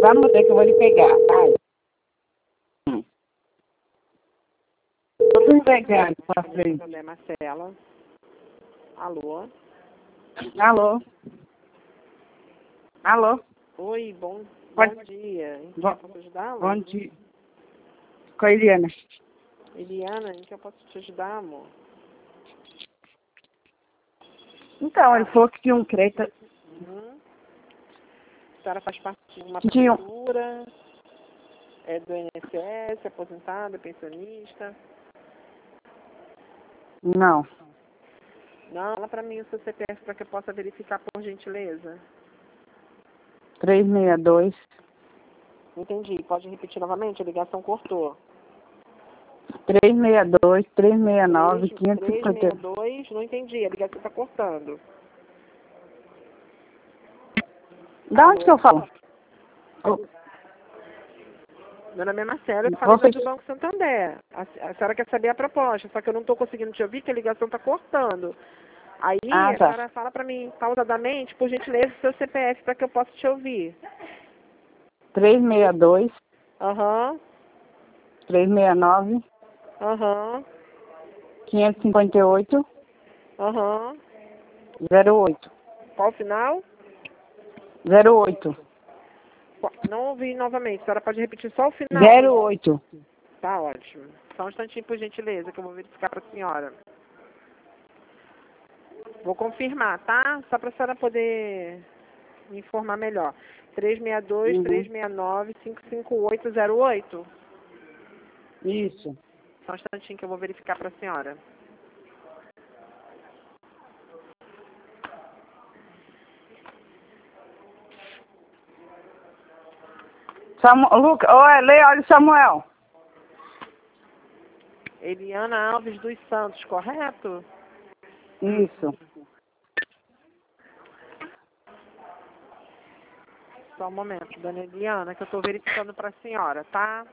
Vá no hotel que eu vou lhe pegar, vai. Tô entregando pra frente. André Marcela. Alô? Alô? Alô? Oi, bom Pode- dia. Em que Bom- eu posso ajudá-la? Bom dia. Com a Eliana. Eliana, em que eu posso te ajudar, amor? Então, ele falou que tinha um Creta. Uhum. A senhora faz parte de uma Tinha um- prefeitura? É do INSS, aposentada, pensionista? Não. Não, fala pra mim o seu CPF para que eu possa verificar, por gentileza. 362. Entendi. Pode repetir novamente? A ligação cortou. 362, 369, 550. 362, não entendi. A ligação está cortando. Da onde que eu falo? Meu nome é Marcela, eu falo Você- do Banco Santander. A senhora quer saber a proposta, só que eu não estou conseguindo te ouvir, que a ligação está cortando. Aí Ah, a tá. senhora fala para mim, pausadamente, por gentileza, o seu CPF para que eu possa te ouvir. 362, Aham, 369, aham, 558, aham. 08. Qual o final? 08. Não ouvi novamente, a senhora pode repetir só o final? 08. Tá ótimo. Só um instantinho, por gentileza, que eu vou verificar para a senhora. Vou confirmar, tá? Só para a senhora poder me informar melhor. 362, Uhum. 369, 55808. Isso. Só um instantinho que eu vou verificar para a senhora. Lucas, olha o Samuel. Eliana Alves dos Santos, correto? Isso. Só um momento, dona Eliana, que eu estou verificando para a senhora, tá?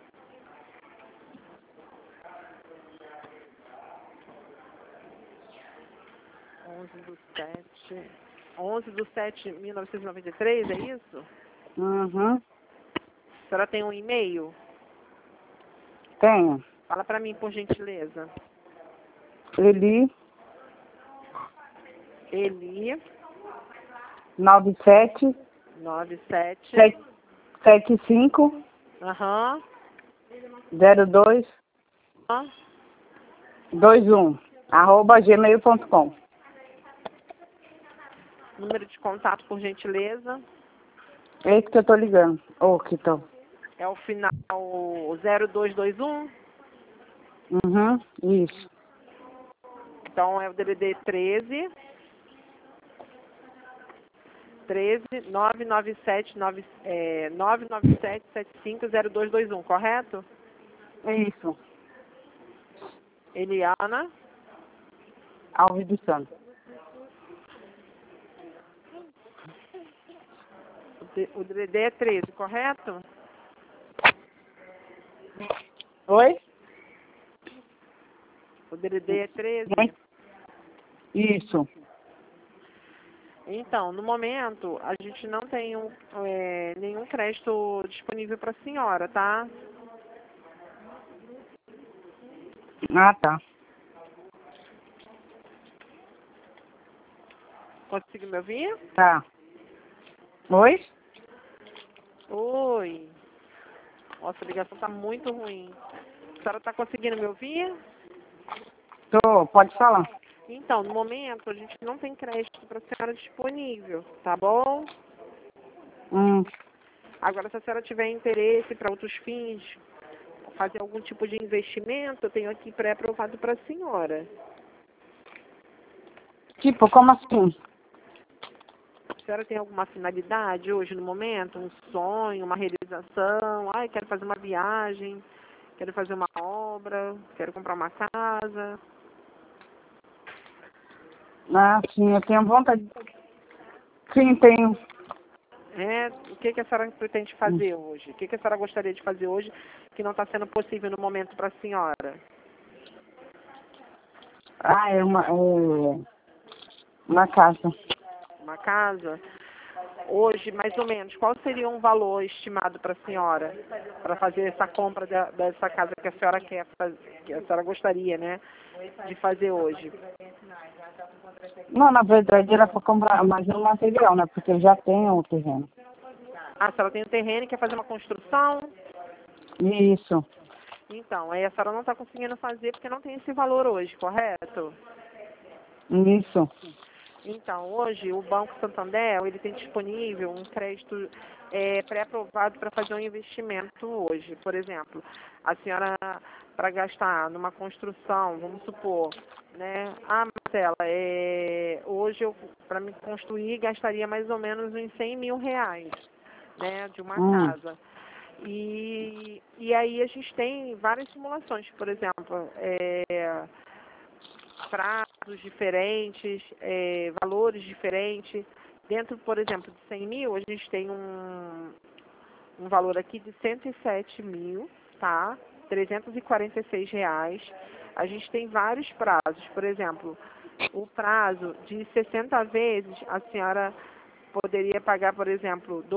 onze do 7 de 1993, é isso? Uhum. A senhora tem um e-mail? Tenho. Fala para mim, por gentileza. Eli, Eli 97, 97 75, aham 02, 21, @gmail.com. número de contato, por gentileza. É esse que eu tô ligando. Que tô. É o final 0221. Uhum. Isso. Então é o DDD 13 997 750221, correto? Isso. Eliana Alves dos Santos. o DDD é 13, correto? Oi? O DDD é 13. Isso. Então, no momento, a gente não tem nenhum crédito disponível para a senhora, tá? Ah, tá. Conseguiu me ouvir? Tá. Oi? Oi. Nossa, a ligação tá muito ruim. A senhora tá conseguindo me ouvir? Tô, pode falar. Então, no momento, a gente não tem crédito para a senhora disponível, tá bom? Agora, se a senhora tiver interesse para outros fins, fazer algum tipo de investimento, eu tenho aqui pré-aprovado para a senhora. Tipo, como assim? A senhora tem alguma finalidade hoje, no momento? Um sonho, uma realização? Ai, quero fazer uma viagem, quero fazer uma obra, quero comprar uma casa. Ah, sim, eu tenho vontade. Sim, tenho. O que a senhora pretende fazer hoje? O que a senhora gostaria de fazer hoje que não está sendo possível no momento para a senhora? Uma casa. Uma casa? hoje, mais ou menos, qual seria um valor estimado para a senhora, para fazer essa compra dessa casa que a senhora quer fazer, que a senhora gostaria, né, de fazer hoje? Não, na verdade era para comprar mais um material, né? Porque eu já tenho o terreno. Ah, a senhora tem um terreno e quer fazer uma construção? Isso, Então, aí a senhora não está conseguindo fazer porque não tem esse valor hoje, correto? isso. Então, hoje o Banco Santander, ele tem disponível um crédito pré-aprovado para fazer um investimento hoje. Por exemplo, a senhora, para gastar numa construção, vamos supor, né? Ah, Marcela, hoje eu, para me construir, gastaria mais ou menos uns 100 mil reais, né? De uma casa. E aí a gente tem várias simulações, por exemplo, prazos diferentes, valores diferentes. Dentro, por exemplo, de 100 mil, a gente tem um valor aqui de 107 mil, tá? R$ 346. A gente tem vários prazos, por exemplo, o prazo de 60 vezes, a senhora poderia pagar, por exemplo, R$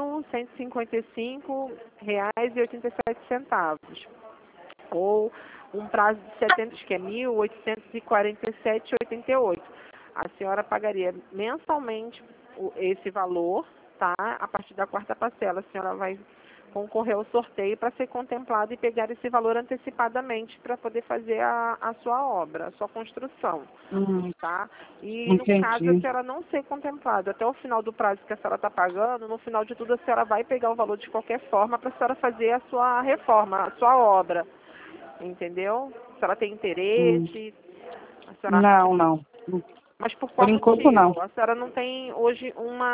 2.155,87. Ou um prazo de 70, que é 1.847,88. A senhora pagaria mensalmente esse valor, tá? A partir da quarta parcela, a senhora vai concorrer ao sorteio para ser contemplada e pegar esse valor antecipadamente para poder fazer a sua obra, a sua construção, tá? E no caso a Entendi. senhora não ser contemplada até o final do prazo que a senhora está pagando, no final de tudo a senhora vai pegar o valor de qualquer forma para a senhora fazer a sua reforma, a sua obra. Entendeu? A senhora tem interesse? A senhora acha Não, que... não. Mas por Por qual enquanto não. motivo? A senhora não tem hoje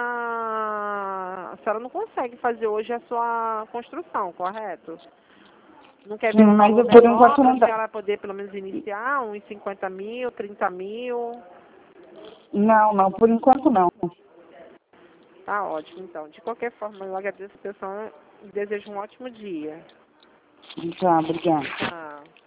a senhora não consegue fazer hoje a sua construção, correto? Não quer Sim, ver um mas valor por menor enquanto para não a dá. senhora poder pelo menos iniciar uns 50 mil, 30 mil? Não, não, por enquanto não. Tá ótimo, então. De qualquer forma, eu agradeço a atenção e desejo um ótimo dia. Tá, obrigada. Tchau.